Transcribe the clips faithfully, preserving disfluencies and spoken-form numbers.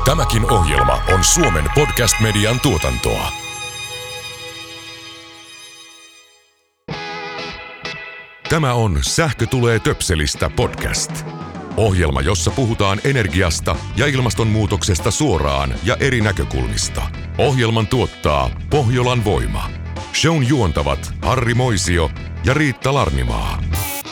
Tämäkin ohjelma on Suomen podcast-median tuotantoa. Tämä on Sähkö tulee töpselistä podcast. Ohjelma, jossa puhutaan energiasta ja ilmastonmuutoksesta suoraan ja eri näkökulmista. Ohjelman tuottaa Pohjolan Voima. Shown juontavat Harri Moisio ja Riitta Larnimaa.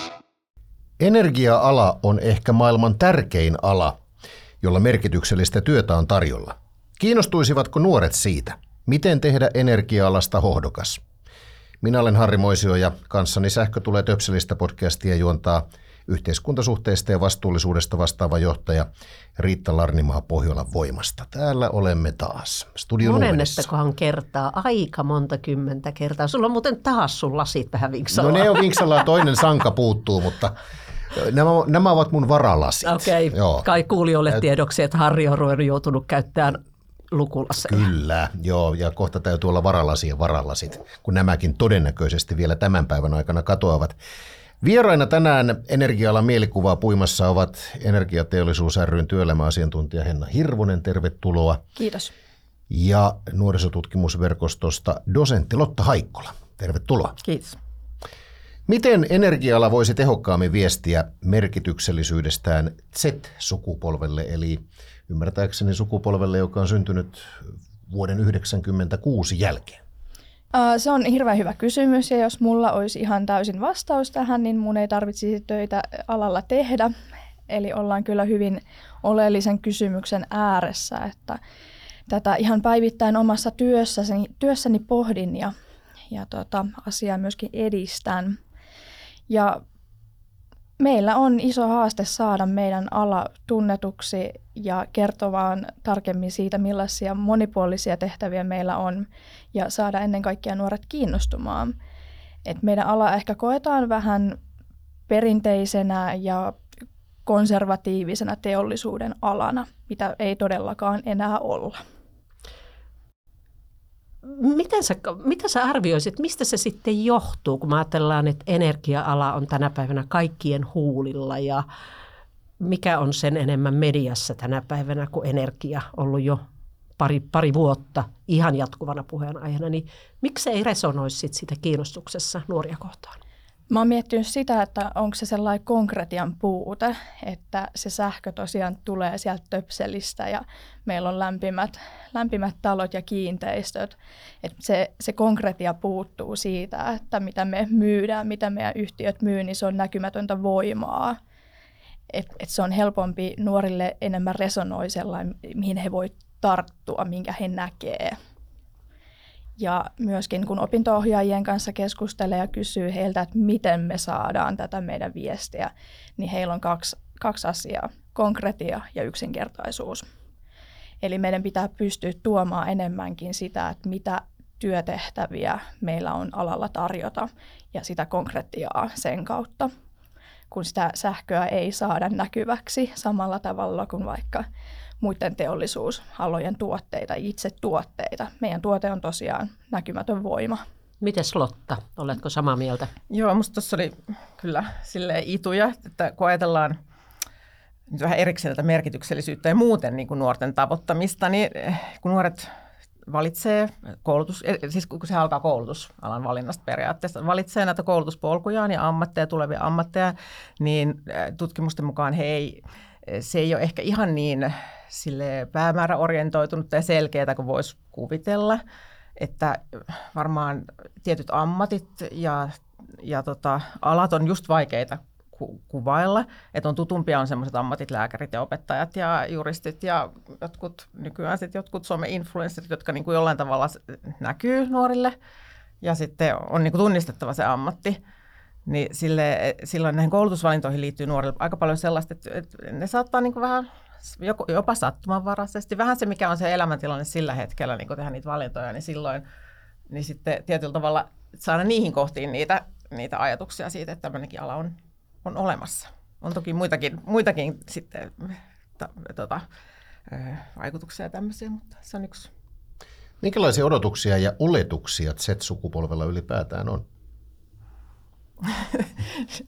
Energia-ala on ehkä maailman tärkein ala, jolla merkityksellistä työtä on tarjolla. Kiinnostuisivatko nuoret siitä, miten tehdä energia-alasta hohdokas? Minä olen Harri Moisio ja kanssani Sähkö tulee töpselistä podcastia juontaa yhteiskuntasuhteista ja vastuullisuudesta vastaava johtaja Riitta Larnimaa Pohjolan Voimasta. Täällä olemme taas studion uudessa. Monennettakohan kertaa, aika monta kymmentä kertaa. Sulla on muuten taas sun lasit vähän vinksalla. No ne on vinksalla, toinen sanka puuttuu, mutta nämä, nämä ovat mun varalasit. Okei, okay. Kai kuulijoille tiedoksi, että Harri on ruvennut joutunut käyttämään lukulaseja. Kyllä, joo, ja kohta täytyy olla varalasi ja varalasit, kun nämäkin todennäköisesti vielä tämän päivän aikana katoavat. Vieraina tänään energia-alan mielikuvaa puimassa ovat Energiateollisuus ry:n työelämäasiantuntija Henna Hirvonen, tervetuloa. Kiitos. Ja nuorisotutkimusverkostosta dosentti Lotta Haikkola, tervetuloa. Kiitos. Miten energia-ala voisi tehokkaammin viestiä merkityksellisyydestään Z-sukupolvelle, eli ymmärtääkseni sukupolvelle, joka on syntynyt vuoden yhdeksänkymmentäkuusi jälkeen? Se on hirveän hyvä kysymys, ja jos mulla olisi ihan täysin vastaus tähän, niin mun ei tarvitsisi töitä alalla tehdä. Eli ollaan kyllä hyvin oleellisen kysymyksen ääressä, että tätä ihan päivittäin omassa työssäni, työssäni pohdin ja, ja tota, asiaa myöskin edistän. Ja meillä on iso haaste saada meidän ala tunnetuksi ja kertovaan tarkemmin siitä, millaisia monipuolisia tehtäviä meillä on ja saada ennen kaikkea nuoret kiinnostumaan. Et meidän ala ehkä koetaan vähän perinteisenä ja konservatiivisena teollisuuden alana, mitä ei todellakaan enää olla. Miten sä, mitä sä arvioisit, mistä se sitten johtuu, kun me ajatellaan, että energia-ala on tänä päivänä kaikkien huulilla ja mikä on sen enemmän mediassa tänä päivänä kuin energia ollut jo pari, pari vuotta ihan jatkuvana puheenaiheena, niin miksi ei resonoisi sit sitä kiinnostuksessa nuoria kohtaan? Mä oon miettinyt sitä, että onko se sellainen konkretian puute, että se sähkö tosiaan tulee sieltä töpselistä ja meillä on lämpimät, lämpimät talot ja kiinteistöt. Että se, se konkretia puuttuu siitä, että mitä me myydään, mitä meidän yhtiöt myy, niin se on näkymätöntä voimaa. Että et se on helpompi nuorille enemmän resonoi sellainen, mihin he voi tarttua, minkä he näkee. Ja myöskin kun opinto-ohjaajien kanssa keskustelee ja kysyy heiltä, että miten me saadaan tätä meidän viestiä, niin heillä on kaksi, kaksi asiaa, konkretia ja yksinkertaisuus. Eli meidän pitää pystyä tuomaan enemmänkin sitä, että mitä työtehtäviä meillä on alalla tarjota ja sitä konkretiaa sen kautta, kun sitä sähköä ei saada näkyväksi samalla tavalla kuin vaikka muiden teollisuusalojen tuotteita, itse tuotteita. Meidän tuote on tosiaan näkymätön voima. Mites Lotta, oletko samaa mieltä? Joo, musta tuossa oli kyllä silleen ituja, että kun ajatellaan nyt vähän erikseen tätä merkityksellisyyttä ja muuten niin kuin nuorten tavoittamista, niin kun nuoret valitsee koulutus, siis kun se alkaa koulutusalan valinnasta periaatteessa, valitsee näitä koulutuspolkujaan ja ammatteja, tulevia ammatteja, niin tutkimusten mukaan he ei, se ei ole ehkä ihan niin sille päämääräorientoitunutta ja selkeää kuin voisi kuvitella, että varmaan tietyt ammatit ja, ja tota, alat on just vaikeita ku, kuvailla, että on tutumpia on sellaiset ammatit, lääkärit ja opettajat ja juristit ja jotkut nykyään sitten jotkut some-influencerit, jotka niin kuin jollain tavalla näkyy nuorille ja sitten on niin kuin tunnistettava se ammatti. Niin sille, silloin näihin koulutusvalintoihin liittyy nuorille aika paljon sellaista, että, että ne saattaa niin kuin vähän jopa sattumanvaraisesti, vähän se mikä on se elämäntilanne sillä hetkellä, niin kun tehdään niitä valintoja, niin silloin niin sitten tietyllä tavalla saada niihin kohtiin niitä, niitä ajatuksia siitä, että tämmöinenkin ala on, on olemassa. On toki muitakin, muitakin sitten ta, tota, vaikutuksia ja tämmöisiä, mutta se on yksi. Minkälaisia odotuksia ja oletuksia Z-sukupolvella ylipäätään on?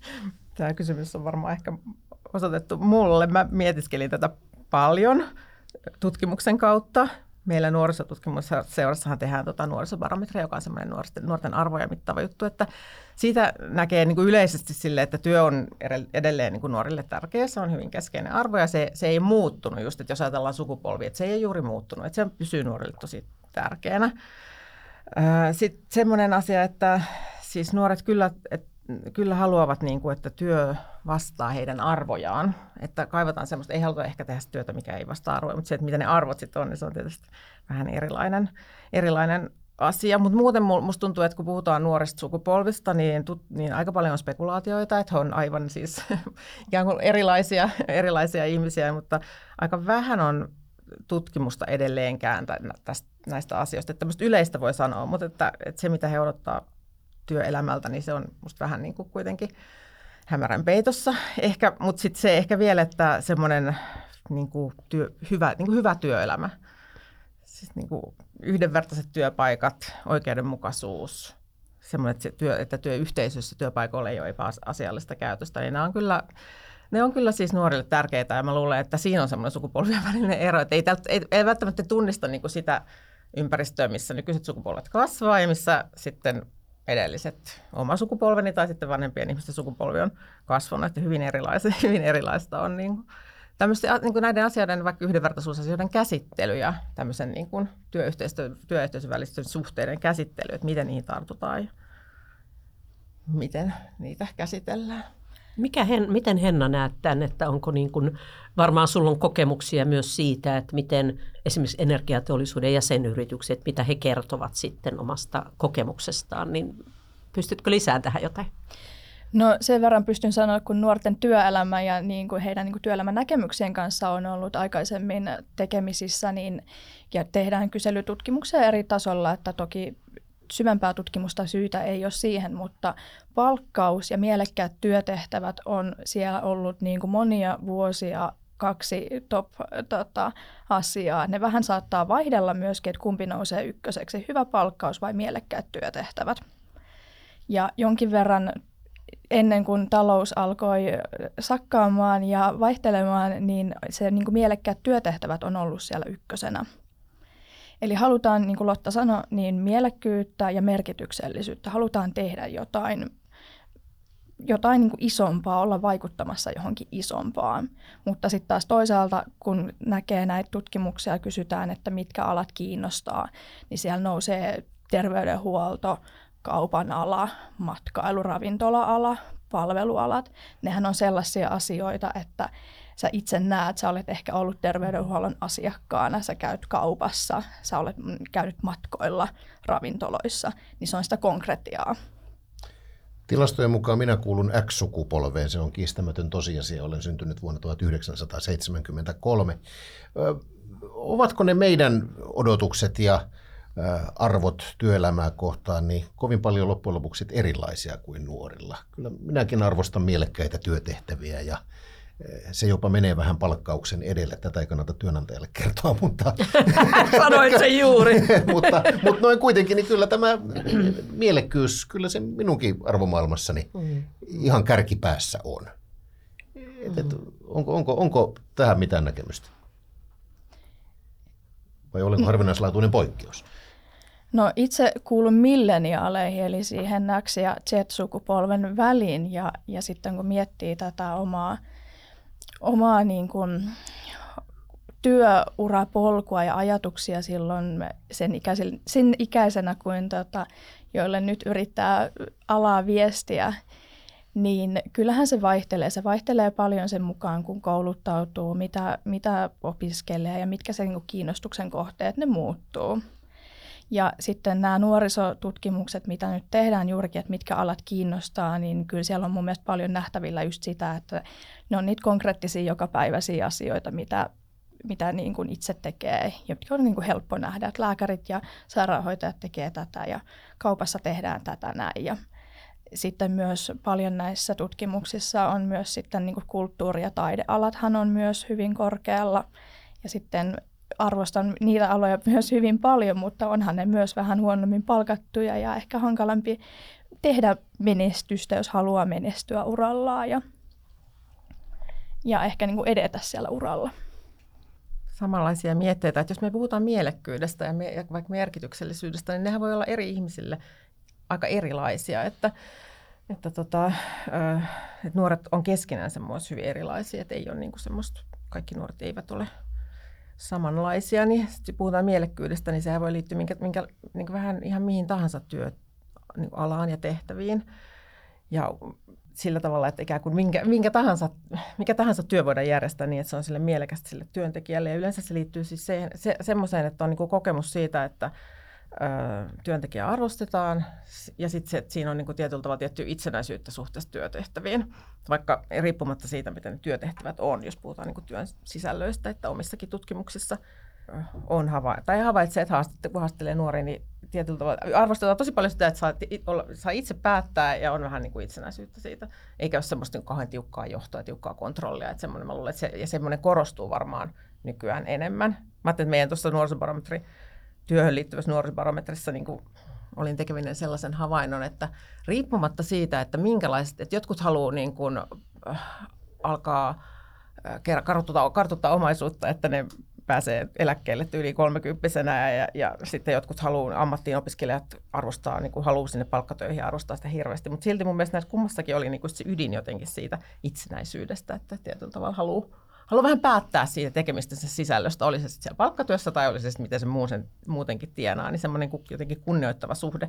Tämä kysymys on varmaan ehkä osoitettu mulle. Mä mietiskelin tätä paljon tutkimuksen kautta. Meillä nuorisotutkimusseurassahan tehdään tuota nuorisobarometria, joka on semmoinen nuorten, nuorten arvoja mittava juttu, että siitä näkee niin kuin yleisesti sille, että työ on edelleen niin kuin nuorille tärkeä, se on hyvin keskeinen arvo ja se, se ei muuttunut just, että jos ajatellaan sukupolvia, että se ei juuri muuttunut, että se pysyy nuorille tosi tärkeänä. Sitten semmoinen asia, että siis nuoret kyllä, et, kyllä haluavat, niin kuin, että työ vastaa heidän arvojaan. Että kaivataan semmoista, ei haluta ehkä tehdä työtä, mikä ei vastaa arvoja, mutta se, että mitä ne arvot sitten on, niin se on tietysti vähän erilainen, erilainen asia. Mutta muuten musta tuntuu, että kun puhutaan nuorista sukupolvista, niin, niin aika paljon on spekulaatioita, että he on aivan siis ikään kuin erilaisia, erilaisia ihmisiä, mutta aika vähän on tutkimusta edelleenkään tästä, näistä asioista. Että tämmöistä yleistä voi sanoa, mutta että, että se, mitä he odottaa työelämältä, niin se on musta vähän niin kuin kuitenkin hämärän peitossa. Ehkä, mutta sitten se ehkä vielä, että semmoinen niin kuin työ, hyvä, niin kuin hyvä työelämä, siis niin kuin yhdenvertaiset työpaikat, oikeudenmukaisuus, semmoinen, että, se työ, että työyhteisössä työpaikoilla ei ole epäasiallista käytöstä, niin nämä on kyllä, ne on kyllä siis nuorille tärkeitä ja mä luulen, että siinä on semmoinen sukupolvien välinen ero, että ei, ei, ei välttämättä tunnista niin kuin sitä ympäristöä, missä nykyiset sukupolvet kasvaa ja missä sitten edelliset oma sukupolveni tai sitten vanhempien ihmisten sukupolvi on kasvanut, että hyvin erilaista, hyvin erilaista on niin kuin, niin kuin näiden asioiden, vaikka yhdenvertaisuusasioiden käsittely ja tämmöisen niin kuin työyhteisön, työyhteisön välisten suhteiden käsittely, että miten niihin tartutaan ja miten niitä käsitellään. Mikä hen, miten Henna näet tämän, että onko niin kuin, varmaan sulla on kokemuksia myös siitä, että miten esimerkiksi energiateollisuuden jäsenyritykset, mitä he kertovat sitten omasta kokemuksestaan, niin pystytkö lisäämään tähän jotain? No sen verran pystyn sanoa, kun nuorten työelämä ja niin kuin heidän niin kuin työelämän näkemyksien kanssa on ollut aikaisemmin tekemisissä, niin, ja tehdään kyselytutkimuksia eri tasolla, että toki syvempää tutkimusta syytä ei ole siihen, mutta palkkaus ja mielekkäät työtehtävät on siellä ollut niin kuin monia vuosia kaksi top-asiaa. Ne vähän saattaa vaihdella myöskin, että kumpi nousee ykköseksi, hyvä palkkaus vai mielekkäät työtehtävät. Ja jonkin verran ennen kuin talous alkoi sakkaamaan ja vaihtelemaan, niin se niin kuin mielekkäät työtehtävät on ollut siellä ykkösenä. Eli halutaan, niin kuin Lotta sanoi, niin mielekkyyttä ja merkityksellisyyttä. Halutaan tehdä jotain, jotain niin kuin isompaa, olla vaikuttamassa johonkin isompaan. Mutta sitten taas toisaalta, kun näkee näitä tutkimuksia ja kysytään, että mitkä alat kiinnostaa, niin siellä nousee terveydenhuolto, kaupan ala, matkailu, ravintola-ala, palvelualat. Nehän on sellaisia asioita, että sä itse näet, sä olet ehkä ollut terveydenhuollon asiakkaana, sä käyt kaupassa, sä olet käynyt matkoilla ravintoloissa, niin se on sitä konkretiaa. Tilastojen mukaan minä kuulun X-sukupolveen, se on kiistämätön tosiasia, olen syntynyt vuonna tuhatyhdeksänsataaseitsemänkymmentäkolme. Ö, ovatko ne meidän odotukset ja arvot työelämää kohtaan niin kovin paljon loppujen lopuksi erilaisia kuin nuorilla? Kyllä minäkin arvostan mielekkäitä työtehtäviä ja se jopa menee vähän palkkauksen edelle. Tätä ei kannata työnantajalle kertoa, mutta sanoit sen juuri. mutta, mutta noin kuitenkin, niin kyllä tämä mielekkyys, kyllä se minunkin arvomaailmassani mm. ihan kärkipäässä on. Et, et, onko, onko, onko tähän mitään näkemystä? Vai olenko harvinaislaatuinen poikkeus? No itse kuulun milleniaaleihin, eli siihen X- ja Z-sukupolven väliin. Ja, ja sitten kun miettii tätä omaa, omaa niin kuin työurapolkua ja ajatuksia silloin sen, ikäisen, sen ikäisenä kuin tota, joille nyt yrittää alaa viestiä, niin kyllähän se vaihtelee. Se vaihtelee paljon sen mukaan, kun kouluttautuu, mitä, mitä opiskelee ja mitkä sen kiinnostuksen kohteet, ne muuttuu. Ja sitten nämä nuorisotutkimukset, mitä nyt tehdään juurikin, että mitkä alat kiinnostaa, niin kyllä siellä on mun mielestä paljon nähtävillä just sitä, että ne on niitä konkreettisia jokapäiväisiä asioita, mitä, mitä niin kuin itse tekee ja mitkä on niin kuin helppo nähdä, että lääkärit ja sairaanhoitajat tekee tätä ja kaupassa tehdään tätä näin. Ja sitten myös paljon näissä tutkimuksissa on myös sitten niin kuin kulttuuri- ja taidealathan on myös hyvin korkealla ja sitten arvostan niitä aloja myös hyvin paljon, mutta onhan ne myös vähän huonommin palkattuja ja ehkä hankalampi tehdä menestystä, jos haluaa menestyä urallaan ja, ja ehkä niin kuin edetä siellä uralla. samanlaisia mietteitä, että jos me puhutaan mielekkyydestä ja, me, ja vaikka merkityksellisyydestä, niin nehän voi olla eri ihmisille aika erilaisia, että, että, tota, äh, että nuoret on keskenään myös hyvin erilaisia, että ei ole niin kuin semmoista, kaikki nuoret eivät ole samanlaisia, niin sitten puhutaan mielekkyydestä, niin sehän voi liittyä minkä, minkä, niin kuin vähän ihan mihin tahansa työalaan ja tehtäviin. Ja sillä tavalla, että ikään kuin minkä, minkä tahansa, mikä tahansa työ voidaan järjestää niin, että se on sille mielekästä sille työntekijälle. Ja yleensä se liittyy siis se, se, semmoiseen, että on niin kuin kokemus siitä, että ö, työntekijää arvostetaan ja sitten se, että siinä on niin kuin tietyllä tavalla tiettyä itsenäisyyttä suhteessa työtehtäviin. Vaikka riippumatta siitä, miten ne työtehtävät on, jos puhutaan niin kuin työn sisällöistä, että omissakin tutkimuksissa on hava- tai havaitsee, että kun haastelee nuoria, niin tietyllä tavalla arvostetaan tosi paljon sitä, että saa, olla, saa itse päättää ja on vähän niin kuin itsenäisyyttä siitä. Eikä ole semmoista niin kauhean tiukkaa johtoa ja tiukkaa kontrollia. Että semmoinen, mä luulen, että se, ja semmoinen korostuu varmaan nykyään enemmän. Mä ajattelin, että meidän tuossa nuorisobarometri, työhön liittyvässä nuorisobarometrissa niin kuin olin tekeminen sellaisen havainnon, että riippumatta siitä, että minkälaiset, että jotkut haluaa niin kuin, äh, alkaa äh, kartuttaa, kartuttaa omaisuutta, että ne pääsee eläkkeelle yli kolmekymppisenä ja, ja sitten jotkut haluaa, ammattiin opiskelijat arvostaa, niin kuin haluaa sinne palkkatöihin ja arvostaa sitä hirveästi. Mutta silti mun mielestä näissä kummassakin oli niin kuin se ydin jotenkin siitä itsenäisyydestä, että tietyllä tavalla haluaa, haluaa vähän päättää siitä tekemistä sen sisällöstä, oli se sitten siellä palkkatyössä tai oli se sitten miten se muu sen muutenkin tienaa, niin semmoinen jotenkin kunnioittava suhde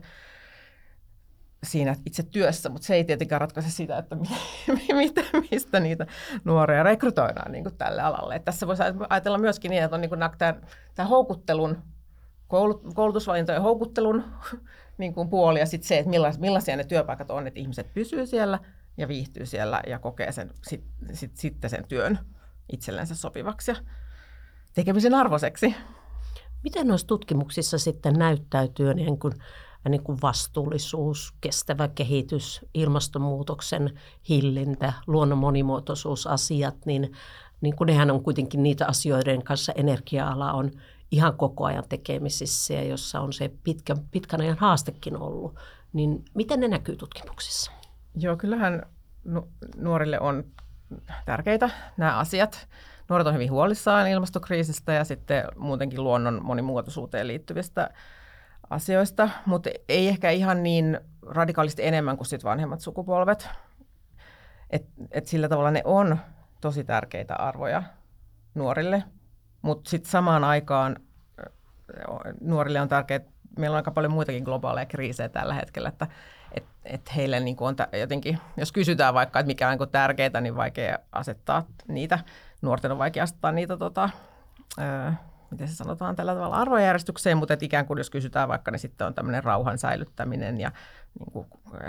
siinä itse työssä, mutta se ei tietenkään ratkaise sitä, että mitä, mistä niitä nuoria rekrytoidaan niin kuin tälle alalle. Et tässä voisi ajatella myöskin niin, että on niin kuin tämän, tämän houkuttelun, koulutusvalintojen houkuttelun niin kuin puoli ja sitten se, että millaisia, millaisia ne työpaikat on, että ihmiset pysyy siellä ja viihtyy siellä ja kokee sen, sit, sit, sitten sen työn itsellensä sopivaksi ja tekemisen arvoiseksi. Miten noissa tutkimuksissa sitten näyttäytyy niin kuin niin kuin vastuullisuus, kestävä kehitys, ilmastonmuutoksen hillintä, luonnon monimuotoisuusasiat, niin, niin kuin nehän on kuitenkin niitä asioiden kanssa energia-ala on ihan koko ajan tekemisissä ja jossa on se pitkä, pitkän ajan haastekin ollut. Niin miten ne näkyy tutkimuksissa? Joo, kyllähän nuorille on tärkeitä nämä asiat. Nuoret on hyvin huolissaan ilmastokriisistä ja sitten muutenkin luonnon monimuotoisuuteen liittyvistä asioista, mutta ei ehkä ihan niin radikaalisti enemmän kuin sit vanhemmat sukupolvet. Et, et sillä tavalla ne on tosi tärkeitä arvoja nuorille, mutta sitten samaan aikaan nuorille on tärkeää, meillä on aika paljon muitakin globaaleja kriisejä tällä hetkellä, että et, et heille niin on t- jotenkin, jos kysytään vaikka, että mikä on niin tärkeää, niin vaikea asettaa niitä, nuorten on vaikea asettaa niitä tota, öö, miten se sanotaan tällä tavalla arvojärjestykseen, mutta että ikään kuin jos kysytään vaikka, niin sitten on tämmöinen rauhan säilyttäminen ja niin kuin,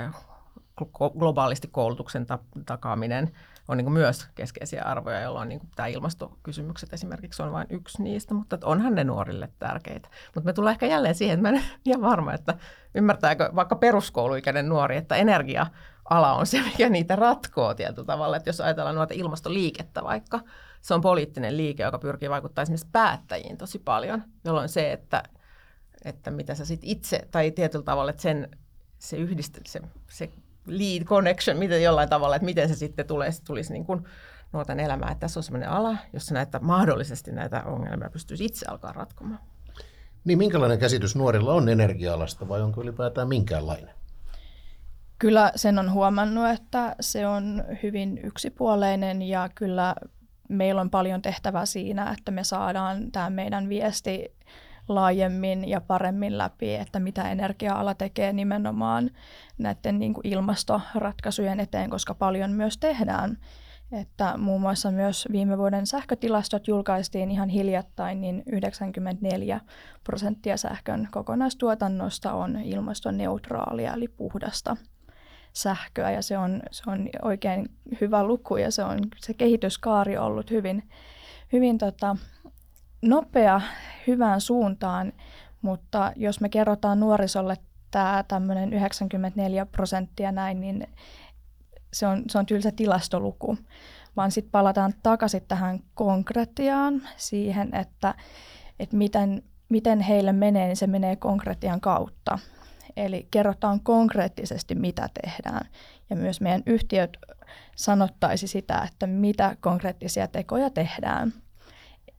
globaalisti koulutuksen takaaminen on niin kuin myös keskeisiä arvoja, jolloin niin kuin tämä ilmastokysymykset esimerkiksi on vain yksi niistä, mutta onhan ne nuorille tärkeitä. Mutta me tullaan ehkä jälleen siihen, että mä en ole ihan varma, että ymmärtääkö vaikka peruskouluikäinen nuori, että energia-ala on se, mikä niitä ratkoo tietyllä tavalla. Että jos ajatellaan noita ilmastoliikettä vaikka, se on poliittinen liike, joka pyrkii vaikuttamaan esimerkiksi päättäjiin tosi paljon, jolloin se, että, että mitä sä sitten itse, tai tietyllä tavalla, että sen, se yhdistä, se, se lead connection, miten jollain tavalla, että miten se sitten tulee, tulisi niin kuin nuorten elämään, että tässä on sellainen ala, jossa näitä, mahdollisesti näitä ongelmia pystyisi itse alkaa ratkomaan. Niin minkälainen käsitys nuorilla on energia-alasta vai onko ylipäätään minkäänlainen? Kyllä sen on huomannut, että se on hyvin yksipuoleinen ja kyllä meillä on paljon tehtävää siinä, että me saadaan tämä meidän viesti laajemmin ja paremmin läpi, että mitä energia-ala tekee nimenomaan näiden niin kuin ilmastoratkaisujen eteen, koska paljon myös tehdään. Että muun muassa myös viime vuoden sähkötilastot julkaistiin ihan hiljattain, niin yhdeksänkymmentäneljä prosenttia sähkön kokonaistuotannosta on ilmastoneutraalia eli puhdasta sähköä ja se on, se on oikein hyvä luku ja se on se kehityskaari ollut hyvin, hyvin tota, nopea hyvään suuntaan, mutta jos me kerrotaan nuorisolle tämä tämmöinen yhdeksänkymmentäneljä prosenttia näin, niin se on, se on tylsä tilastoluku, vaan sitten palataan takaisin tähän konkretiaan siihen, että, että miten, miten heille menee, niin se menee konkretian kautta. Eli kerrotaan konkreettisesti, mitä tehdään. Ja myös meidän yhtiöt sanottaisi sitä, että mitä konkreettisia tekoja tehdään.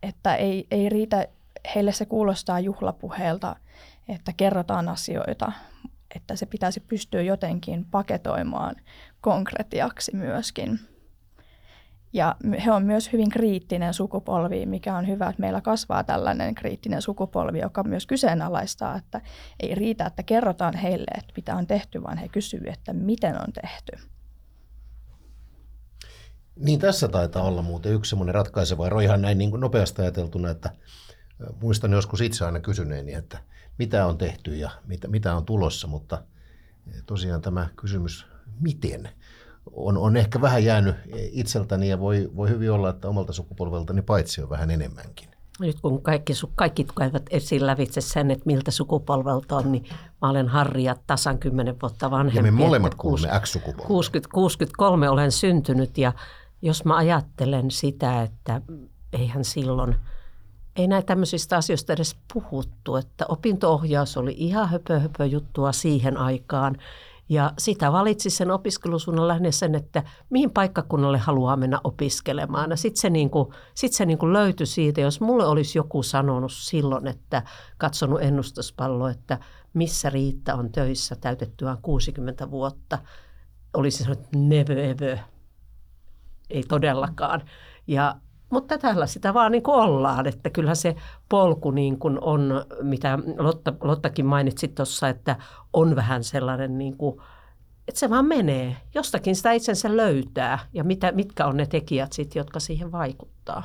että ei, ei riitä, heille se kuulostaa juhlapuheelta, että kerrotaan asioita, että se pitäisi pystyä jotenkin paketoimaan konkretiaksi myöskin. Ja he on myös hyvin kriittinen sukupolvi, mikä on hyvä, että meillä kasvaa tällainen kriittinen sukupolvi, joka myös kyseenalaistaa, että ei riitä, että kerrotaan heille, että mitä on tehty, vaan he kysyvät, että miten on tehty. Niin tässä taitaa olla muuten yksi semmoinen ratkaiseva ero ihan näin niin kuin nopeasti ajateltuna, että muistan joskus itse aina kysyneeni, että mitä on tehty ja mitä, mitä on tulossa, mutta tosiaan tämä kysymys, miten, on, on ehkä vähän jäänyt itseltäni ja voi, voi hyvin olla, että omalta sukupolveltani paitsi on vähän enemmänkin. Nyt kun kaikki, kaikki käyvät esiin lävitse sen, että miltä sukupolvelta on, niin mä olen Harri ja tasan kymmenen vuotta vanhempi. Ja me molemmat kuulumme X-sukupolvelle. kuusikymmentä, kuusikymmentäkolme olen syntynyt ja jos mä ajattelen sitä, että eihän silloin, ei näitä tämmöisistä asioista edes puhuttu, että opinto-ohjaus oli ihan höpö, höpö juttua siihen aikaan. Ja sitä valitsi sen opiskelusuunnan lähinnä sen, että mihin paikkakunnalle haluaa mennä opiskelemaan. Ja sitten se, niinku, sit se niinku löytyi siitä, jos mulle olisi joku sanonut silloin, että katsonut ennustuspalloa, että missä Riitta on töissä täytettyään kuusikymmentä vuotta, olisi sanonut, että never ever. Ei todellakaan. Ja, mutta tällä sitä vaan niin kuin ollaan, että kyllähän se polku niin kuin on, mitä Lotta, Lottakin mainitsi tuossa, että on vähän sellainen, niin kuin, että se vaan menee. Jostakin sitä itsensä löytää ja mitä, mitkä on ne tekijät sit, jotka siihen vaikuttaa.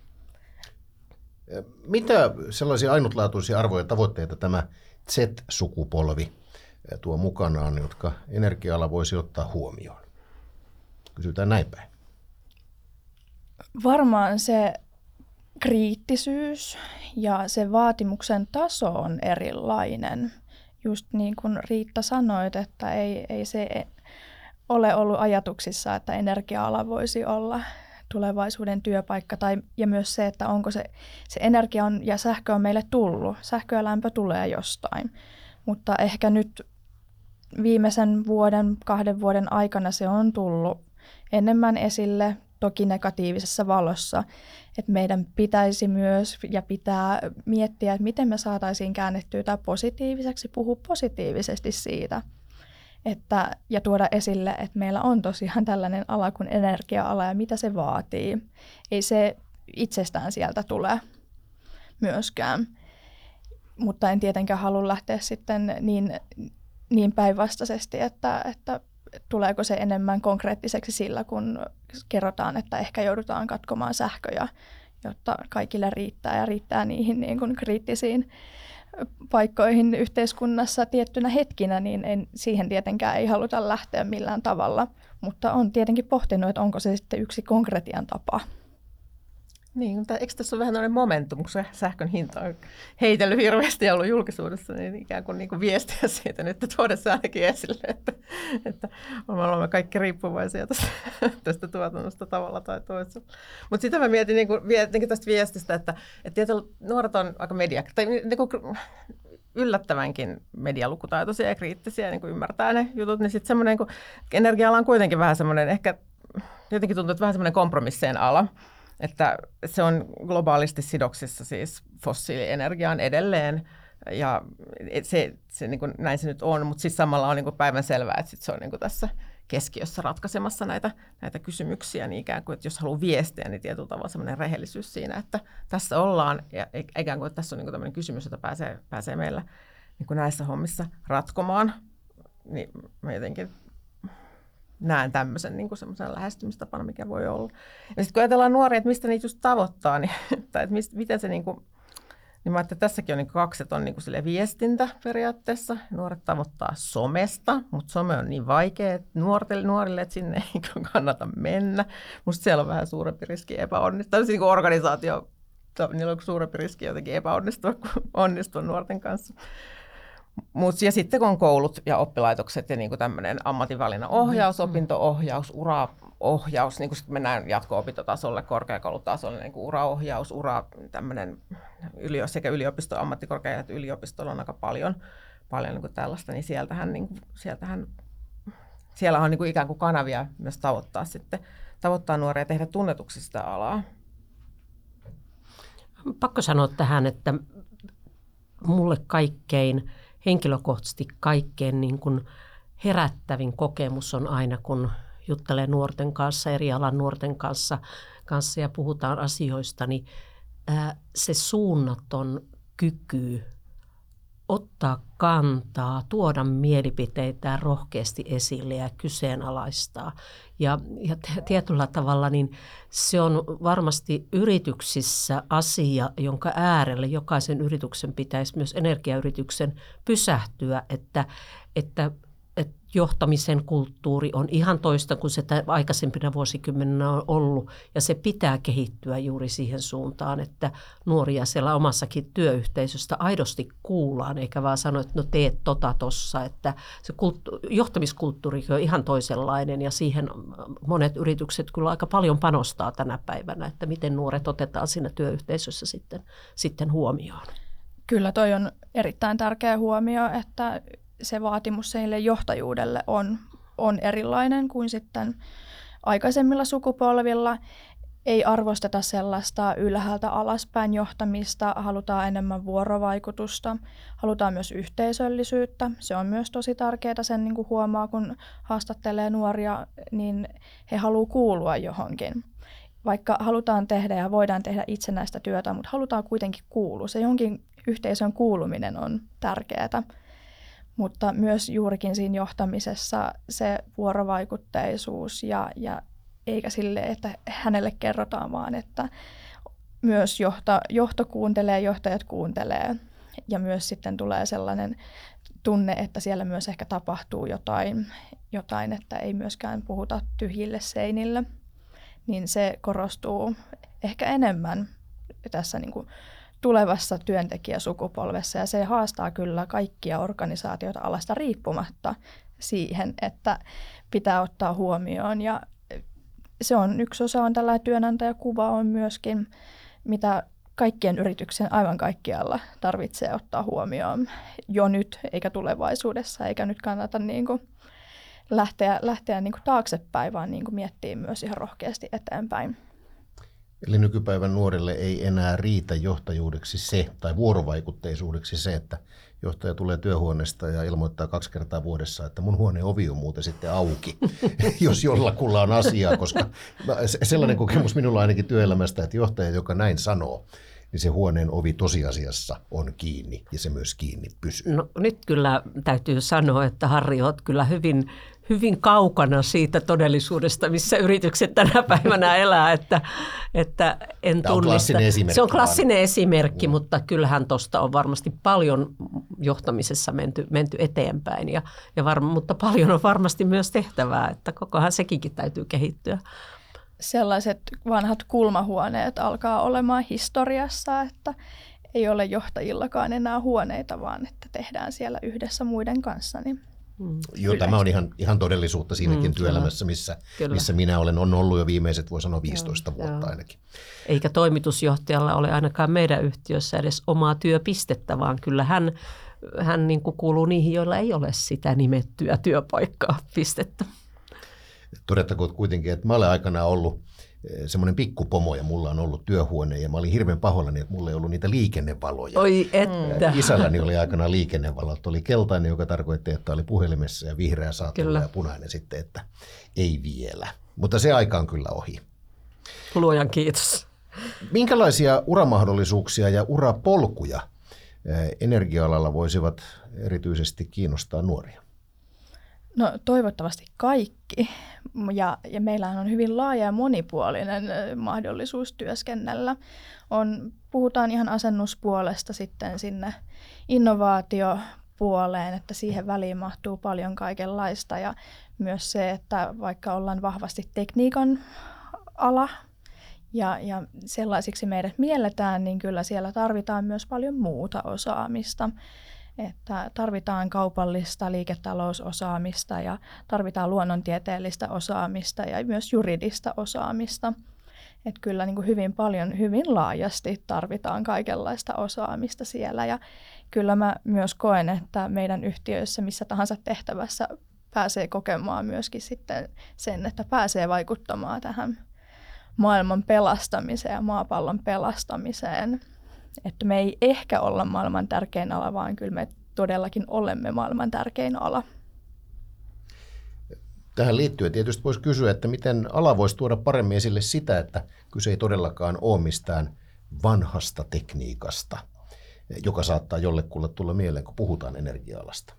Mitä sellaisia ainutlaatuisia arvoja ja tavoitteita tämä Z-sukupolvi tuo mukanaan, jotka energia-ala voisi ottaa huomioon? Kysytään näin päin. Varmaan se kriittisyys ja se vaatimuksen taso on erilainen. Just niin kuin Riitta sanoit, että ei, ei se ole ollut ajatuksissa, että energia-ala voisi olla tulevaisuuden työpaikka. Tai, ja myös se, että onko se, se energia on, ja sähkö on meille tullut. Sähkö ja lämpö tulee jostain. Mutta ehkä nyt viimeisen vuoden, kahden vuoden aikana se on tullut enemmän esille, toki negatiivisessa valossa, että meidän pitäisi myös ja pitää miettiä, että miten me saataisiin käännettyä tämä positiiviseksi, puhua positiivisesti siitä että, ja tuoda esille, että meillä on tosiaan tällainen ala kuin energia-ala ja mitä se vaatii. Ei se itsestään sieltä tule myöskään, mutta en tietenkään halua lähteä sitten niin, niin päinvastaisesti, että, että tuleeko se enemmän konkreettiseksi sillä, kun kerrotaan, että ehkä joudutaan katkomaan sähköjä, jotta kaikille riittää ja riittää niihin niin kuin kriittisiin paikkoihin yhteiskunnassa tiettynä hetkinä, niin en, siihen tietenkään ei haluta lähteä millään tavalla. Mutta on tietenkin pohtinut, että onko se sitten yksi konkretian tapa. Niin, mutta eikö tässä ole vähän tämmöinen momentum, kun se sähkön hinta on heitellyt hirveästi ja ollut julkisuudessa, niin ikään kuin, niin kuin viestiä siitä nyt, että tuoda se ainakin esille, että, että olemme kaikki riippuvaisia tästä, tästä tuotannosta tavalla tai toisella. Mutta sitä mä mietin niin kuin, niin tästä viestistä, että, että tietyllä nuoret on aika media, tai niin kuin yllättävänkin medialukutaitoisia ja kriittisiä, niin kuin ymmärtää ne jutut, niin sitten semmoinen niin energia-ala on kuitenkin vähän semmoinen, ehkä jotenkin tuntuu, että vähän semmoinen kompromissien ala. Että se on globaalisti sidoksissa siis fossiilienergiaan edelleen ja se, se, niin kuin, näin se nyt on, mutta siis samalla on niin kuin päivänselvää, että sit se on niin kuin tässä keskiössä ratkaisemassa näitä, näitä kysymyksiä, niin ikään kuin, että jos haluaa viestiä, niin tietyllä tavalla semmoinen rehellisyys siinä, että tässä ollaan ja ikään kuin, että tässä on niin kuin tämmöinen kysymys, jota pääsee, pääsee meillä niin kuin näissä hommissa ratkomaan, niin mä jotenkin näen tämmöisen niin kuin semmoisen lähestymistapana, mikä voi olla. Ja sitten kun ajatellaan nuoria, että mistä niitä just tavoittaa, niin, tai että mistä, miten se, niin kuin, niin mä ajattelin, että tässäkin on niin kuin kaksi, että on niin kuin viestintä periaatteessa. Nuoret tavoittaa somesta, mutta some on niin vaikea nuorille, nuorille, että sinne ei kannata mennä. Musta siellä on vähän suurempi riski epäonnistua. Niin kuin organisaatio, niillä on suurempi riski jotenkin epäonnistua kuin onnistua nuorten kanssa. Mut, ja sitten kun on koulut ja oppilaitokset ja niinku tämmöinen ammatinvalinnan ohjaus, opinto-ohjaus, uraohjaus, niin kun mennään jatko-opintotasolle, korkeakoulutasolle, niin uraohjaus, ura, tämmöinen ylio, sekä yliopisto, ammattikorkea että yliopistolla on aika paljon, paljon niin kuin tällaista, niin sieltähän, niin kuin, sieltähän siellä on niin kuin ikään kuin kanavia myös tavoittaa sitten, tavoittaa nuoria ja tehdä tunnetuksi sitä alaa. pakko sanoa tähän, että mulle kaikkein, henkilökohtaisesti kaikkein niin kuin herättävin kokemus on aina, kun juttelee nuorten kanssa, eri alan nuorten kanssa, kanssa ja puhutaan asioista, niin ää, se suunnaton kyky ottaa kantaa, tuoda mielipiteitä rohkeasti esille ja kyseenalaistaa. Ja, ja tietyllä tavalla niin se on varmasti yrityksissä asia, jonka äärelle jokaisen yrityksen pitäisi, myös energiayrityksen, pysähtyä, että, että että johtamisen kulttuuri on ihan toista kuin se aikaisempina vuosikymmeninä on ollut. Ja se pitää kehittyä juuri siihen suuntaan, että nuoria siellä omassakin työyhteisöstä aidosti kuullaan, eikä vaan sano, että no teet tota tossa. Että se kulttu- johtamiskulttuuri on ihan toisenlainen ja siihen monet yritykset kyllä aika paljon panostaa tänä päivänä, että miten nuoret otetaan siinä työyhteisössä sitten, sitten huomioon. Kyllä toi on erittäin tärkeä huomio, että se vaatimus sille johtajuudelle on, on erilainen kuin sitten aikaisemmilla sukupolvilla. Ei arvosteta sellaista ylhäältä alaspäin johtamista, halutaan enemmän vuorovaikutusta, halutaan myös yhteisöllisyyttä. Se on myös tosi tärkeää, sen niin kuin huomaa, kun haastattelee nuoria, niin he haluavat kuulua johonkin. Vaikka halutaan tehdä ja voidaan tehdä itsenäistä työtä, mutta halutaan kuitenkin kuulua. Se johonkin yhteisön kuuluminen on tärkeää. Mutta myös juurikin siinä johtamisessa se vuorovaikutteisuus ja, ja eikä sille, että hänelle kerrotaan, vaan että myös johto, johto kuuntelee, johtajat kuuntelee ja myös sitten tulee sellainen tunne, että siellä myös ehkä tapahtuu jotain, jotain että ei myöskään puhuta tyhjille seinille, niin se korostuu ehkä enemmän tässä niin kuin tulevassa työntekijäsukupolvessa ja se haastaa kyllä kaikkia organisaatioita alasta riippumatta siihen, että pitää ottaa huomioon ja se on yksi osa on tällainen työnantajakuva on myöskin, mitä kaikkien yrityksen aivan kaikkialla tarvitsee ottaa huomioon jo nyt eikä tulevaisuudessa eikä nyt kannata niin kuin lähteä, lähteä niin kuin taaksepäin, vaan niin kuin miettiä myös ihan rohkeasti eteenpäin. Eli nykypäivän nuorille ei enää riitä johtajuudeksi se, tai vuorovaikutteisuudeksi se, että johtaja tulee työhuoneesta ja ilmoittaa kaksi kertaa vuodessa, että mun huoneen ovi on muuten sitten auki, jos jollakulla on asiaa, koska sellainen kokemus minulla ainakin työelämästä, että johtaja, joka näin sanoo, niin se huoneen ovi tosiasiassa on kiinni ja se myös kiinni pysyy. No, nyt kyllä täytyy sanoa, että Harri, olet kyllä hyvin, hyvin kaukana siitä todellisuudesta, missä yritykset tänä päivänä elää, että, että en Tämä on tunnista. klassinen esimerkki. Se on klassinen vaan. esimerkki, mm. mutta kyllähän tuosta on varmasti paljon johtamisessa menty, menty eteenpäin, ja, ja varma, mutta paljon on varmasti myös tehtävää, että kokohan sekin täytyy kehittyä. Sellaiset vanhat kulmahuoneet alkaa olemaan historiassa, että ei ole johtajillakaan enää huoneita, vaan että tehdään siellä yhdessä muiden kanssa. Niin Mm. Joo, tämä on ihan, ihan todellisuutta siinäkin mm, työelämässä, missä, missä minä olen on ollut jo viimeiset, voi sanoa viisitoista joo, vuotta joo. ainakin. Eikä toimitusjohtajalla ole ainakaan meidän yhtiössä edes omaa työpistettä, vaan kyllä hän, hän niin kuin kuuluu niihin, joilla ei ole sitä nimettyä työpaikkaa, pistettä. Todettakoon kuitenkin, että mä olen aikanaan ollut semmoinen pikkupomo ja mulla on ollut työhuone ja mä olin hirveän pahoillani, että mulla ei ollut niitä liikennevaloja. Oi että. Isälläni oli aikanaan liikennevalot. Oli keltainen, joka tarkoitti, että oli puhelimessa ja vihreä saatella ja punainen sitten, että ei vielä. Mutta se aika on kyllä ohi. Luojan kiitos. Minkälaisia uramahdollisuuksia ja urapolkuja energia-alalla voisivat erityisesti kiinnostaa nuoria? No toivottavasti kaikki. Ja, ja meillähän on hyvin laaja ja monipuolinen mahdollisuus työskennellä. On, puhutaan ihan asennuspuolesta sitten sinne innovaatiopuoleen, että siihen väliin mahtuu paljon kaikenlaista. Ja myös se, että vaikka ollaan vahvasti tekniikan ala ja, ja sellaisiksi meidät mielletään, niin kyllä siellä tarvitaan myös paljon muuta osaamista. Että tarvitaan kaupallista liiketalousosaamista ja tarvitaan luonnontieteellistä osaamista ja myös juridista osaamista. Että kyllä niin kuin hyvin paljon, hyvin laajasti tarvitaan kaikenlaista osaamista siellä. Ja kyllä mä myös koen, että meidän yhtiöissä missä tahansa tehtävässä pääsee kokemaan myöskin sitten sen, että pääsee vaikuttamaan tähän maailman pelastamiseen ja maapallon pelastamiseen. Että me ei ehkä olla maailman tärkein ala, vaan kyllä me todellakin olemme maailman tärkein ala. Tähän liittyen tietysti voisi kysyä, että miten ala voisi tuoda paremmin esille sitä, että kyse ei todellakaan ole mistään vanhasta tekniikasta, joka saattaa jollekulle tulla mieleen, kun puhutaan energia-alasta.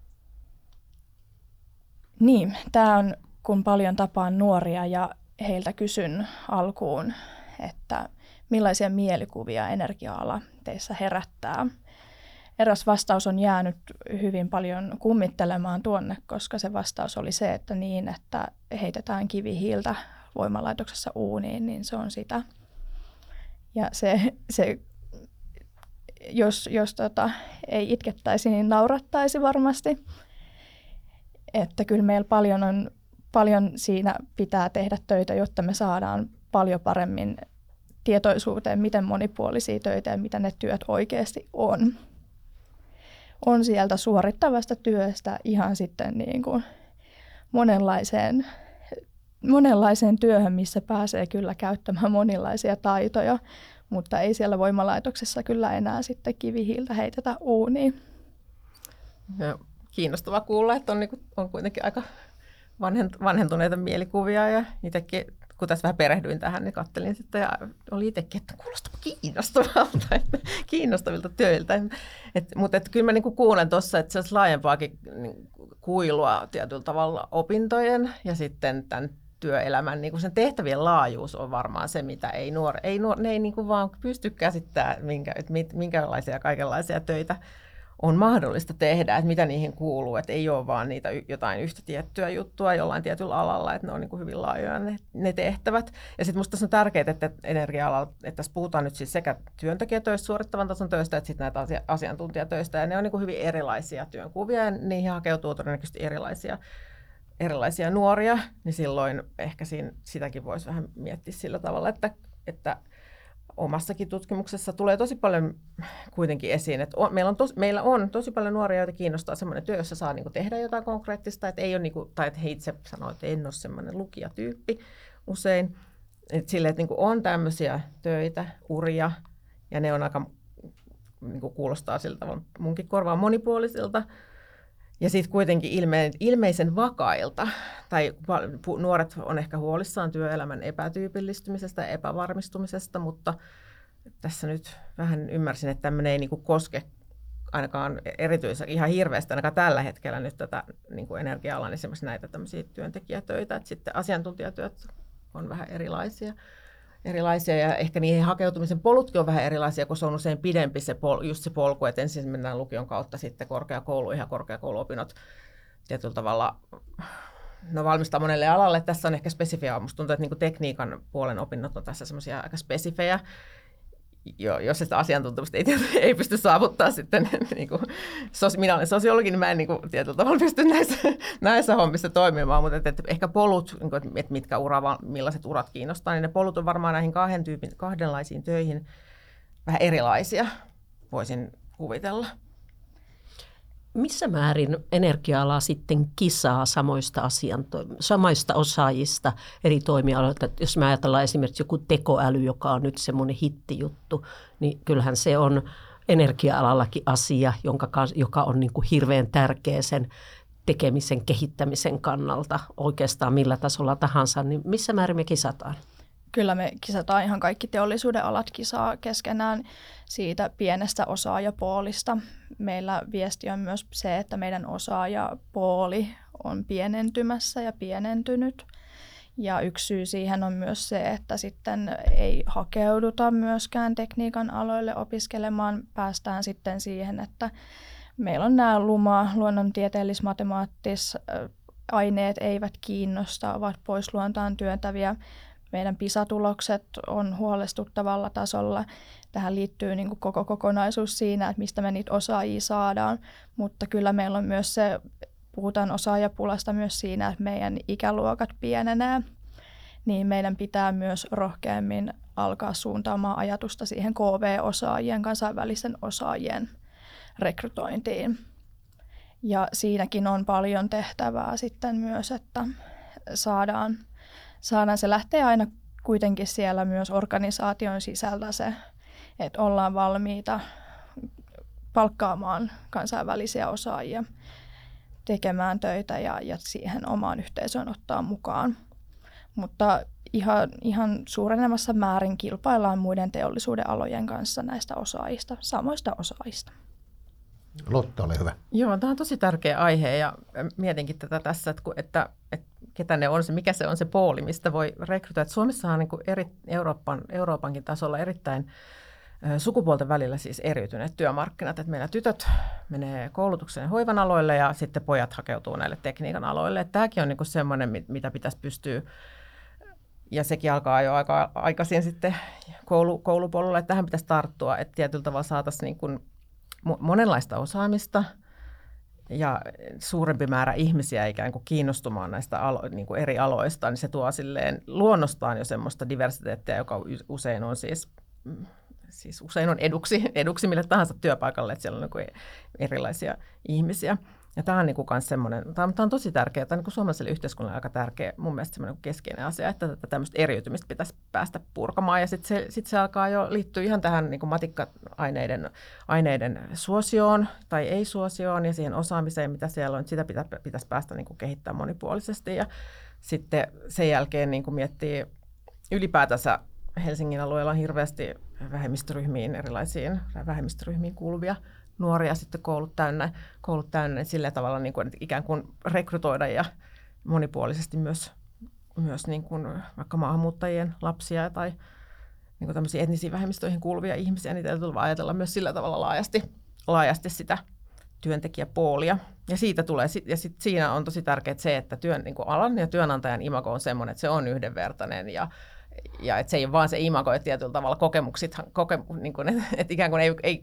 Niin, tämä on, kun paljon tapaan nuoria ja heiltä kysyn alkuun, että millaisia mielikuvia energia-ala teissä herättää. Eräs vastaus on jäänyt hyvin paljon kummittelemaan tuonne, koska se vastaus oli se, että niin, että heitetään kivihiiltä voimalaitoksessa uuniin, niin se on sitä. Ja se, se jos, jos tota, ei itkettäisi, niin naurattaisi varmasti. Että kyllä meillä paljon, on, paljon siinä pitää tehdä töitä, jotta me saadaan paljon paremmin tietoisuuteen, miten monipuolisia töitä ja mitä ne työt oikeasti on. On sieltä suorittavasta työstä ihan sitten niin kuin monenlaiseen, monenlaiseen työhön, missä pääsee kyllä käyttämään monenlaisia taitoja, mutta ei siellä voimalaitoksessa kyllä enää sitten kivihiiltä heitetä uuniin. Ja kiinnostavaa kuulla, että on, niin kuin, on kuitenkin aika vanhentuneita mielikuvia ja itsekin, kun tässä vähän perehdyin tähän, niin katselin sitten ja oli itsekin, että kuulostaa kiinnostavalta, että kiinnostavilta töiltä. Et, mutta et, kyllä mä niinku kuulen tuossa, että se olisi laajempaakin niin, kuilua tietyllä tavalla opintojen ja sitten tämän työelämän niin sen tehtävien laajuus on varmaan se, mitä ei nuori, ei nuor, ne ei niin vaan pysty käsittämään, minkä, että minkälaisia kaikenlaisia töitä on mahdollista tehdä, että mitä niihin kuuluu, että ei ole vaan niitä jotain yhtä tiettyä juttua jollain tietyllä alalla, että ne on niin kuin hyvin laajoja ne, ne tehtävät. Ja sitten musta tässä on tärkeää, että energia-alalla, että tässä puhutaan nyt siis sekä työntekijätöistä, suorittavan tason töistä, että sitten näitä asiantuntijatöistä, ja ne on niin kuin hyvin erilaisia työnkuvia, ja niihin hakeutuu todennäköisesti erilaisia, erilaisia nuoria, niin silloin ehkä siinä, sitäkin voisi vähän miettiä sillä tavalla, että, että omassakin tutkimuksessa tulee tosi paljon kuitenkin esiin, että on, meillä, on tos, meillä on tosi paljon nuoria, joita kiinnostaa semmoinen työ, jossa saa niinku tehdä jotain konkreettista, että ei ole niinku, tai että he itse sanoo, että en ole semmoinen lukijatyyppi usein. Et sille, että niinku on tämmöisiä töitä, uria, ja ne on aika, niinku kuulostaa sillä tavalla munkin korvaan monipuolisilta. Ja sitten kuitenkin ilme, ilmeisen vakailta, tai nuoret on ehkä huolissaan työelämän epätyypillistymisestä ja epävarmistumisesta, mutta tässä nyt vähän ymmärsin, että tämmöinen ei niinku koske ainakaan erityisesti ihan hirveästi, ainakaan tällä hetkellä nyt tätä niinku energia-alan esimerkiksi näitä tämmöisiä työntekijätöitä, että sitten asiantuntijatyöt on vähän erilaisia. erilaisia ja ehkä niihin hakeutumisen polutkin on vähän erilaisia, kun se on usein pidempi se pol, just se polku, että ensin mennään lukion kautta sitten korkeakouluihin ja korkeakouluopinnot tietyllä tavalla no, valmistaa monelle alalle. Tässä on ehkä spesifiä, musta tuntuu, että niin kuin tekniikan puolen opinnot on tässä semmoisia aika spesifejä, jo, jos sitä asiantuntemusta ei, ei pysty saavuttaa sitten, niin kuin, sos, minä olen sosiologi, niin mä en niin kuin, tietyllä tavalla pysty näissä, näissä hommissa toimimaan, mutta että, että ehkä polut, niin kuin, että mitkä ura, millaiset urat kiinnostaa, niin ne polut on varmaan näihin kahden tyypin, kahdenlaisiin töihin vähän erilaisia, voisin kuvitella. Missä määrin energia-ala sitten kisaa samoista, asianto- samoista osaajista eri toimialoilta? Jos me ajatellaan esimerkiksi joku tekoäly, joka on nyt semmoinen hittijuttu, niin kyllähän se on energia-alallakin asia, jonka, joka on niin kuin hirveän tärkeä sen tekemisen, kehittämisen kannalta oikeastaan millä tasolla tahansa. Niin missä määrin me kisataan? Kyllä me kisataan ihan kaikki teollisuuden alat kisaa keskenään siitä pienestä osaajapoolista. Meillä viesti on myös se, että meidän osaajapooli on pienentymässä ja pienentynyt. Ja yksi syy siihen on myös se, että sitten ei hakeuduta myöskään tekniikan aloille opiskelemaan. Päästään sitten siihen, että meillä on nämä luma, luonnontieteellis-matemaattis aineet eivät kiinnosta, ovat pois luontaan työntäviä. Meidän PISA-tulokset on huolestuttavalla tasolla. Tähän liittyy niin kuin koko kokonaisuus siinä, että mistä me niitä osaajia saadaan, mutta kyllä meillä on myös se, puhutaan osaajapulasta myös siinä, että meidän ikäluokat pienenee, niin meidän pitää myös rohkeammin alkaa suuntaamaan ajatusta siihen K V-osaajien, kansainvälisen osaajien rekrytointiin. Ja siinäkin on paljon tehtävää sitten myös, että saadaan Saadaan se lähtee aina kuitenkin siellä myös organisaation sisältä se että ollaan valmiita palkkaamaan kansainvälisiä osaajia tekemään töitä ja, ja siihen omaan yhteisöön ottaa mukaan. Mutta ihan, ihan suurenemassa määrin kilpaillaan muiden teollisuuden alojen kanssa näistä osaajista, samoista osaajista. Lotta, ole hyvä. Joo, tämä on tosi tärkeä aihe ja mietinkin tätä tässä, että, että, että ketä ne on, se, mikä se on se pooli, mistä voi rekrytoida. Suomessahan on niin kuin eri, Euroopan, Euroopankin tasolla erittäin sukupuolten välillä siis eriytyneet työmarkkinat, että meillä tytöt menee koulutuksen ja hoivan aloille ja sitten pojat hakeutuu näille tekniikan aloille. Että tämäkin on niin kuin semmoinen, mitä pitäisi pystyä, ja sekin alkaa jo aika aikaisin sitten koulu, koulupolulla, että tähän pitäisi tarttua, että tietyllä tavalla saataisiin niin kuin monenlaista osaamista ja suurempi määrä ihmisiä ikään kuin kiinnostumaan näistä alo- niin kuin eri aloista, niin se tuo silleen luonnostaan jo semmoista diversiteettiä, joka usein on siis, siis usein on eduksi, eduksi mille tahansa työpaikalle, että siellä on niin erilaisia ihmisiä. Ja tämä on, niin kuin semmoinen, tämä on tosi tärkeää, tämä on niin suomalaiselle yhteiskunnalle aika tärkeä, mun mielestä semmoinen keskeinen asia, että tätä tämmöistä eriytymistä pitäisi päästä purkamaan. Ja sitten se, sit se alkaa jo liittyä ihan tähän niin kuin matikka-aineiden aineiden suosioon tai ei-suosioon ja siihen osaamiseen, mitä siellä on. Sitä pitä, pitäisi päästä niin kuin kehittämään monipuolisesti. Ja sitten sen jälkeen niin kuin miettii ylipäätänsä Helsingin alueella on hirveästi vähemmistöryhmiin, erilaisiin vähemmistöryhmiin kuuluvia nuoria sitten koulut täynnä, koulut täynnä sillä tavalla niin kuin, että ikään kuin rekrytoida ja monipuolisesti myös, myös niin kuin vaikka maahanmuuttajien lapsia tai niin kuin tämmöisiä etnisiin vähemmistöihin kuuluvia ihmisiä, niin täytyy ajatella myös sillä tavalla laajasti, laajasti sitä työntekijäpoolia. Ja siitä tulee, ja sit siinä on tosi tärkeää se, että työn, niin kuin alan ja työnantajan imago on semmoinen, että se on yhdenvertainen ja Ja että se ei ole vaan se imago, että tietyllä tavalla kokemukset, koke, niin kuin, että, että ikään kuin ei, ei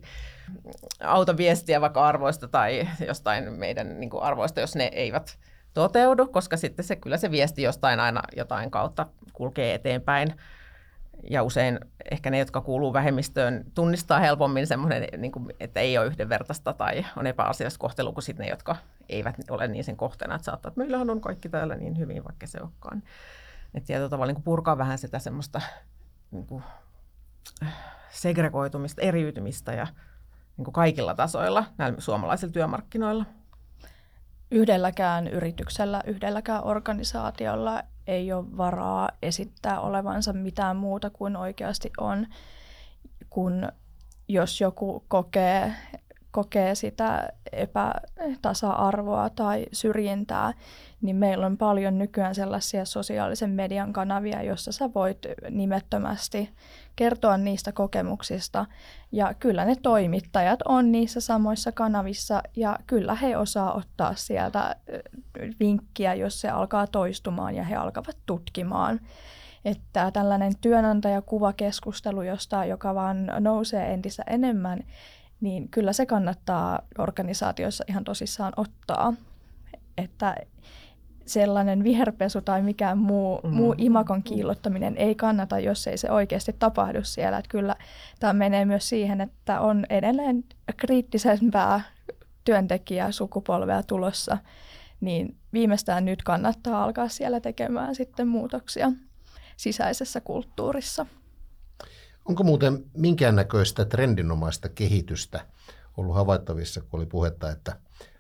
auta viestiä vaikka arvoista tai jostain meidän niin kuin arvoista, jos ne eivät toteudu, koska sitten se, kyllä se viesti jostain aina jotain kautta kulkee eteenpäin. Ja usein ehkä ne, jotka kuuluu vähemmistöön, tunnistaa helpommin semmoinen, niin kuin, että ei ole yhdenvertaista tai on epäasiallista kohtelua kuin sitten ne, jotka eivät ole niin sen kohteena, että saattaa, että meillähän on kaikki täällä niin hyvin, vaikka se olekaan. Että tietyllä tavalla niin kuin purkaa vähän sitä semmoista niin kuin segregoitumista, eriytymistä ja niin kuin kaikilla tasoilla näillä suomalaisilla työmarkkinoilla. Yhdelläkään yrityksellä, yhdelläkään organisaatiolla ei ole varaa esittää olevansa mitään muuta kuin oikeasti on, kun jos joku kokee, kokee sitä epätasa-arvoa tai syrjintää, niin meillä on paljon nykyään sellaisia sosiaalisen median kanavia, joissa sä voit nimettömästi kertoa niistä kokemuksista. Ja kyllä ne toimittajat on niissä samoissa kanavissa ja kyllä he osaa ottaa sieltä vinkkiä, jos se alkaa toistumaan ja he alkavat tutkimaan. Että tällainen työnantajakuvakeskustelu, josta, joka vaan nousee entistä enemmän, niin kyllä se kannattaa organisaatioissa ihan tosissaan ottaa, että sellainen viherpesu tai mikään muu, mm. muu imakon kiillottaminen ei kannata, jos ei se oikeasti tapahdu siellä. Että kyllä tämä menee myös siihen, että on edelleen kriittisempää työntekijää sukupolvea tulossa, niin viimeistään nyt kannattaa alkaa siellä tekemään sitten muutoksia sisäisessä kulttuurissa. Onko muuten minkäännäköistä trendinomaista kehitystä ollut havaittavissa, kun oli puhetta, että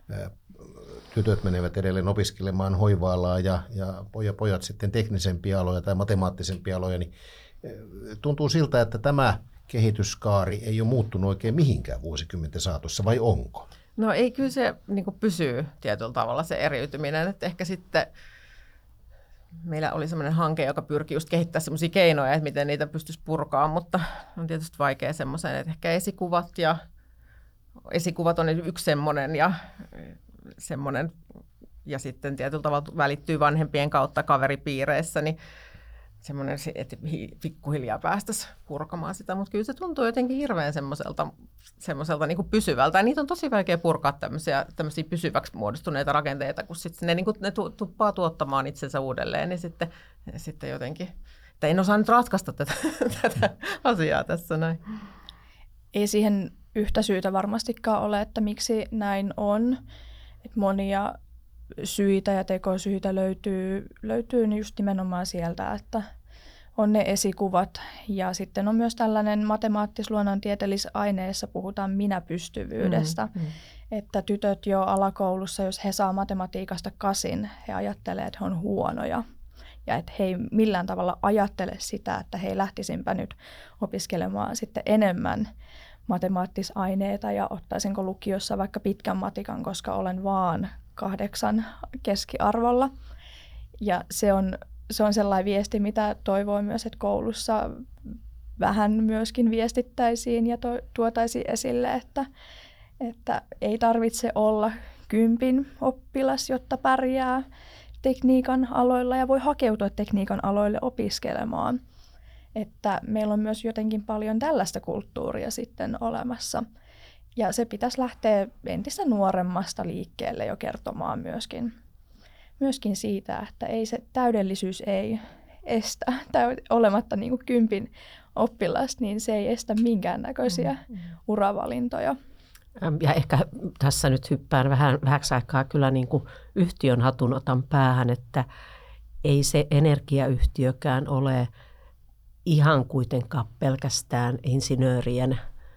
tytöt menevät edelleen opiskelemaan hoiva-alaa ja, ja pojat sitten teknisempiä aloja tai matemaattisempia aloja, niin tuntuu siltä, että tämä kehityskaari ei ole muuttunut oikein mihinkään vuosikymmenten saatossa, vai onko? No ei, kyllä se niin kuin pysyy tietyllä tavalla se eriytyminen, että ehkä sitten meillä oli sellainen hanke, joka pyrki just kehittämään sellaisia keinoja, että miten niitä pystyisi purkaa, mutta on tietysti vaikea semmoisen, että ehkä esikuvat ja esikuvat on yksi semmoinen ja semmoinen, ja sitten tietyllä tavalla välittyy vanhempien kautta kaveripiireissä, niin semmoinen, että pikkuhiljaa päästäisiin purkamaan sitä, mutta kyllä se tuntuu jotenkin hirveän semmoiselta, semmoiselta niin kuin pysyvältä. Ja niitä on tosi vaikea purkaa tämmöisiä, tämmöisiä pysyväksi muodostuneita rakenteita, kun sitten ne, niin kuin, ne tuppaa tuottamaan itsensä uudelleen, niin sitten, sitten jotenkin, että en osaa nyt ratkaista tätä, tätä asiaa tässä näin. Ei siihen yhtä syytä varmastikaan ole, että miksi näin on. Että monia syitä ja tekosyitä löytyy, löytyy just nimenomaan sieltä, että on ne esikuvat. Ja sitten on myös tällainen matemaattis-luonnontieteellisessä aineessa puhutaan minäpystyvyydestä. Mm, mm. Että tytöt jo alakoulussa, jos he saa matematiikasta kasin, he ajattelee, että he on huonoja. Ja että he ei millään tavalla ajattele sitä, että he lähtisinpä nyt opiskelemaan sitten enemmän matemaattisaineita ja ottaisinko lukiossa vaikka pitkän matikan, koska olen vaan kahdeksan keskiarvolla. Ja se on, se on sellainen viesti, mitä toivoo myös, että koulussa vähän myöskin viestittäisiin ja to, tuotaisiin esille, että, että ei tarvitse olla kympin oppilas, jotta pärjää tekniikan aloilla ja voi hakeutua tekniikan aloille opiskelemaan. Että meillä on myös jotenkin paljon tällaista kulttuuria sitten olemassa. Ja se pitäisi lähteä entistä nuoremmasta liikkeelle jo kertomaan myöskin, myöskin siitä, että ei se täydellisyys ei estä, tai olematta niin kuin kympin oppilas, niin se ei estä minkäännäköisiä mm-hmm. uravalintoja. Ja ehkä tässä nyt hyppään vähän vähäksi aikaa kyllä niin kuin yhtiön hatunotan päähän, että ei se energiayhtiökään ole ihan kuitenkaan pelkästään insinöörien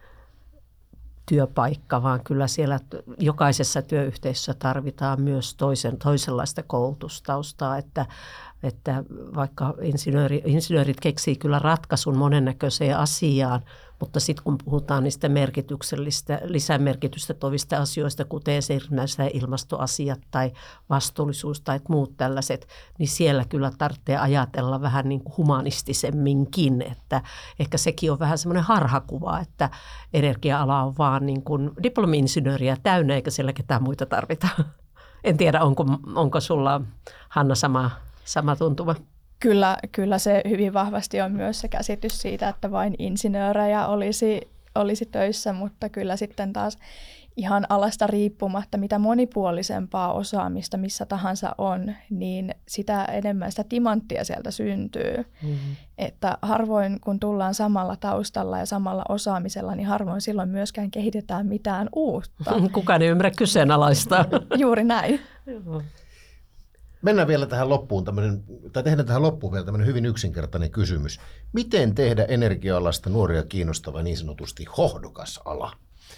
työpaikka, vaan kyllä siellä jokaisessa työyhteisössä tarvitaan myös toisen, toisenlaista koulutustaustaa, että, että vaikka insinööri, insinöörit keksii kyllä ratkaisun monennäköiseen asiaan, mutta sitten kun puhutaan niistä merkityksellistä, lisämerkitystä tovista asioista, kuten esimerkiksi ilmastoasiat tai vastuullisuus tai muut tällaiset, niin siellä kyllä tarvitsee ajatella vähän niin kuin humanistisemminkin, että ehkä sekin on vähän semmoinen harhakuva, että energia-ala on vaan niin kuin diplomi-insinööriä täynnä, eikä siellä ketään muita tarvita. En tiedä, onko, onko sulla, Hanna, sama, sama tuntuma? Kyllä, kyllä se hyvin vahvasti on myös se käsitys siitä, että vain insinöörejä olisi, olisi töissä, mutta kyllä sitten taas ihan alasta riippumatta, mitä monipuolisempaa osaamista missä tahansa on, niin sitä enemmän sitä timanttia sieltä syntyy. Mm-hmm. Että harvoin kun tullaan samalla taustalla ja samalla osaamisella, niin harvoin silloin myöskään kehitetään mitään uutta. Kukaan ei ymmärrä kyseenalaistaa. Juuri näin. Mennään vielä tähän loppuun, tai tehdään tähän loppuun vielä tämmöinen hyvin yksinkertainen kysymys. Miten tehdä energia-alasta nuoria kiinnostava niin sanotusti hohdokas ala?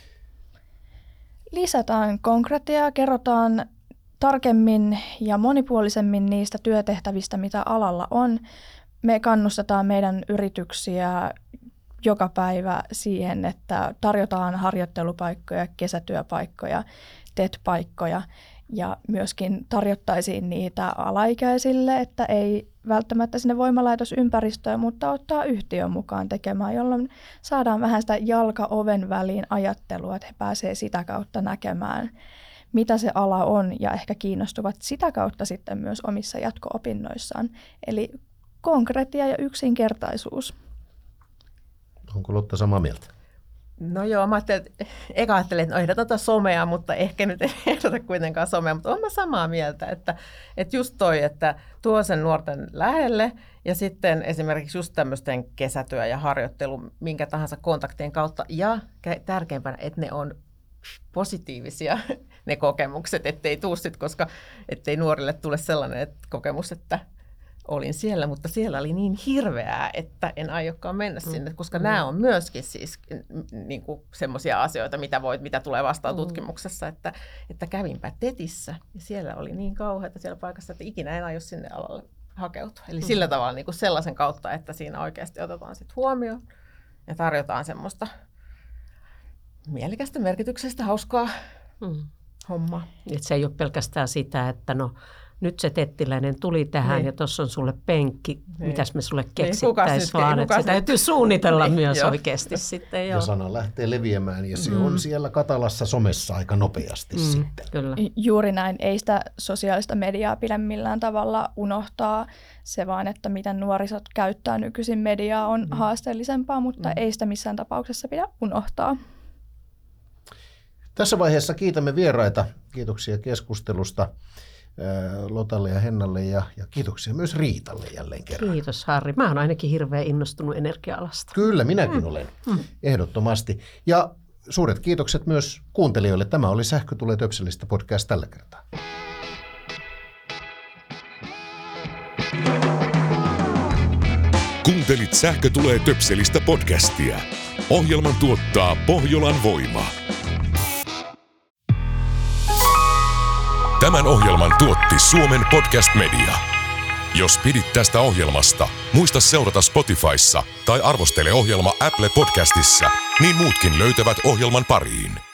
Lisätään konkretiaa, kerrotaan tarkemmin ja monipuolisemmin niistä työtehtävistä, mitä alalla on. Me kannustetaan meidän yrityksiä joka päivä siihen, että tarjotaan harjoittelupaikkoja, kesätyöpaikkoja, T E T-paikkoja. Ja myöskin tarjottaisiin niitä alaikäisille, että ei välttämättä sinne voimalaitosympäristöön, mutta ottaa yhtiön mukaan tekemään, jolloin saadaan vähän sitä jalka-oven väliin ajattelua, että he pääsevät sitä kautta näkemään, mitä se ala on ja ehkä kiinnostuvat sitä kautta sitten myös omissa jatko-opinnoissaan. Eli konkretia ja yksinkertaisuus. Onko Lotta samaa mieltä? No joo, mä ajattelin, että eka ajattelin, että no ehdotetaan somea, mutta ehkä nyt ei ehdota kuitenkaan somea, mutta olen mä samaa mieltä, että, että just toi, että tuo sen nuorten lähelle ja sitten esimerkiksi just tämmöisten kesätyö ja harjoittelu minkä tahansa kontaktien kautta ja tärkeimpänä, että ne on positiivisia ne kokemukset, ettei tuu sit, koska ettei nuorille tule sellainen että kokemus, että olin siellä, mutta siellä oli niin hirveää, että en aiokaan mennä sinne, koska mm. nämä on myöskin siis niin kuin semmoisia asioita, mitä, voit, mitä tulee vastaan mm. tutkimuksessa, että, että kävinpä Tetissä ja siellä oli niin kauheata siellä paikassa, että ikinä en aio sinne alalle hakeutua. Eli mm. sillä tavalla niin kuin sellaisen kautta, että siinä oikeasti otetaan sit huomioon ja tarjotaan semmoista mielekästä, merkityksestä, hauskaa mm. hommaa. Et se ei ole pelkästään sitä, että no nyt se tettiläinen tuli tähän niin. ja tuossa on sulle penkki, niin. mitäs me sulle keksittäisiin, niin, vaan että se täytyy suunnitella niin, myös jo. oikeasti sitten. Jo. Ja sana lähtee leviämään ja se mm. on siellä katalassa somessa aika nopeasti mm, sitten. Kyllä. Juuri näin, ei sitä sosiaalista mediaa pidä millään tavalla unohtaa. Se vaan, että miten nuorisot käyttää nykyisin mediaa on mm. haasteellisempaa, mutta mm. ei sitä missään tapauksessa pidä unohtaa. Tässä vaiheessa kiitämme vieraita. Kiitoksia keskustelusta Lotalle ja Hennalle ja, ja kiitoksia myös Riitalle jälleen kerran. Kiitos Harri. Mä oon ainakin hirveän innostunut energia-alasta. Kyllä, minäkin mm. olen. Mm. Ehdottomasti. Ja suuret kiitokset myös kuuntelijoille. Tämä oli Sähkö tulee töpselistä podcast tällä kertaa. Kuuntelit Sähkö tulee töpselistä podcastia. Ohjelman tuottaa Pohjolan Voima. Tämän ohjelman tuotti Suomen Podcast Media. Jos pidit tästä ohjelmasta, muista seurata Spotifyssa tai arvostele ohjelma Apple Podcastissa, niin muutkin löytävät ohjelman pariin.